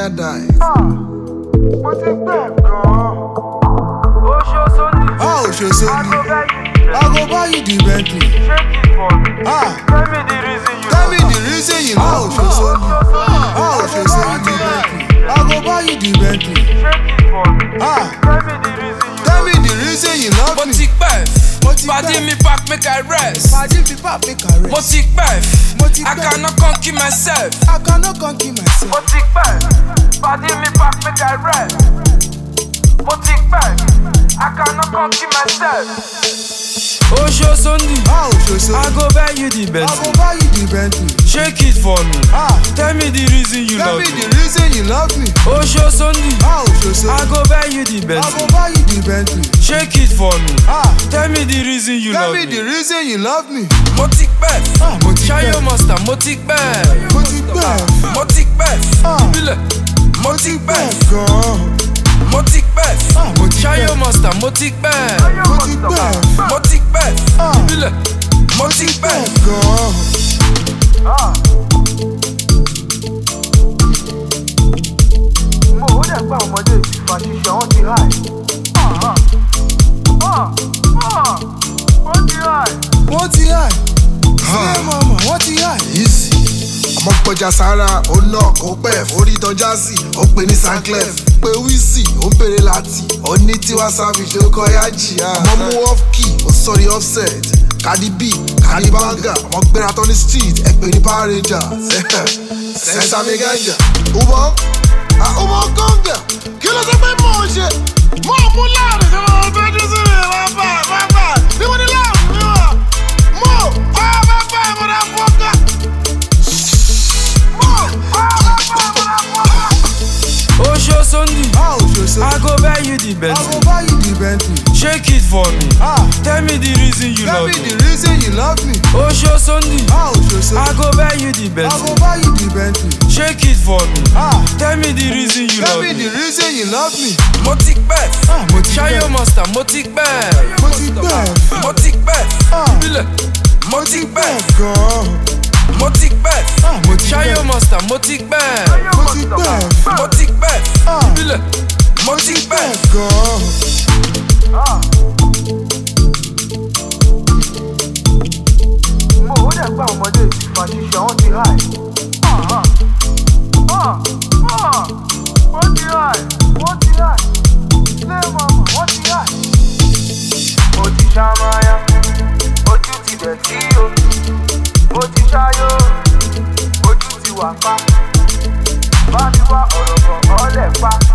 die. Mo ti pẹ́ gan-an. Oṣó Sunday. Oṣó Sunday. I go buy you the Bentley. Shake it for me. Tell me the reason you Tell me the reason you love Oṣó Sunday. Oṣó Sunday Bentley. I go buy you the Bentley. Shake it for me. Tell me the reason you love me. Mo ti pẹ́, pàdé mi back make I rest. Pàdé mi back make I rest. Mo ti pẹ́, I cannot conquer myself. I cannot conquer myself. Mo ti pẹ́, pàdé mi back make I rest. Mo ti pẹ́, I cannot conquer myself. Oṣó Sunday, Oṣó Sunday. I go buy you the I go Bentley. buy you the Bentley. Shake it for me. Tell me the reason you Tell love me me. the reason you love me. Oṣó Sunday, Oṣó I Sunday. go buy you the I Bentley. go buy you the Bentley. Shake it for me. Tell me the reason you Tell love me the me. reason you love me. Mo ti pẹ́, Mo ti Ṣayọ̀ pẹ́. Master, mo ti pẹ́. Mo ti pẹ́. Mo ti pẹ́, ìbílẹ̀. Mo ti pẹ́, gan-an. mo ti pẹ́. Mo ti Ṣayọ̀ pẹ́. Master, mo ti pẹ́. Mo ti pẹ́. Mo ti pẹ́, ìbílẹ̀. Mo ti pẹ́. gan-an. Mo ò dẹ̀ gbà ọmọdé ìfà ṣiṣẹ́ wọn ti háì. Wọ́n ti háì. Wọ́n ti high. Sílẹ̀ mama, wọ́n ti high. Easy. Ọmọ pọjà sára, ó knock, ó pẹ́, orí tọ́já sí, ó pè ní Sanclef. Pé Wizzy, ó ń bèrè láti, ó ní Tiwa Savage, ó kọ́ Yaji. Ọmọ mú off key, ó sọ̀rí offset. Cardi B, Cardi Banga, ọmọ gbéra tán ní street, ẹ pè ní Power Rangers. Sẹ́sàmì ganja. Ubo, Ubo Conga, kí ló sọ pé mò ń ṣe? Mò ń mú láàrin tí mo fẹ́ dún sí mi, bàbá. Bí mo ní láàrin mi wà, mo, bàbá ìmọ̀dá fọ́ká. Oṣó Sunday, Oṣó Sunday. I go buy you the I Bentley. go buy you the Bentley. Shake it for me. Tell me the reason you Tell love me me. the reason you love me. Oṣó Sunday, Oṣó I Sunday. go buy you the I Bentley. go buy you the Bentley. Shake it for me. Tell me the reason you Tell love me the me. reason you love me. Mo ti pẹ́, Mo ti Ṣayọ̀ pẹ́. Master, mo ti pẹ́. Mo ti pẹ́. Mo ti pẹ́, ìbílẹ̀. Mo ti pẹ́, gan-an. mo ti pẹ́. Mo ti Ṣayọ̀ pẹ́. Master, mo ti pẹ́. Mo ti pẹ́. Mo ti pẹ́, ìbílẹ̀. Mo ti pẹ́. gan-an. Mo ò dẹ̀ gbà ọmọdé ìfà ṣiṣẹ́ wọn ti háì. Wọ́n ti háì. Wọ́n ti háì. Sílẹ̀ mama, wọ́n ti háì. Mo ti ṣàmáyà, ojú ti dẹ̀ tí o. Mo ti ṣáyó, ojú ti wà pa. Bá mi wá ọ̀rọ̀ kan ọ̀lẹ̀ pa.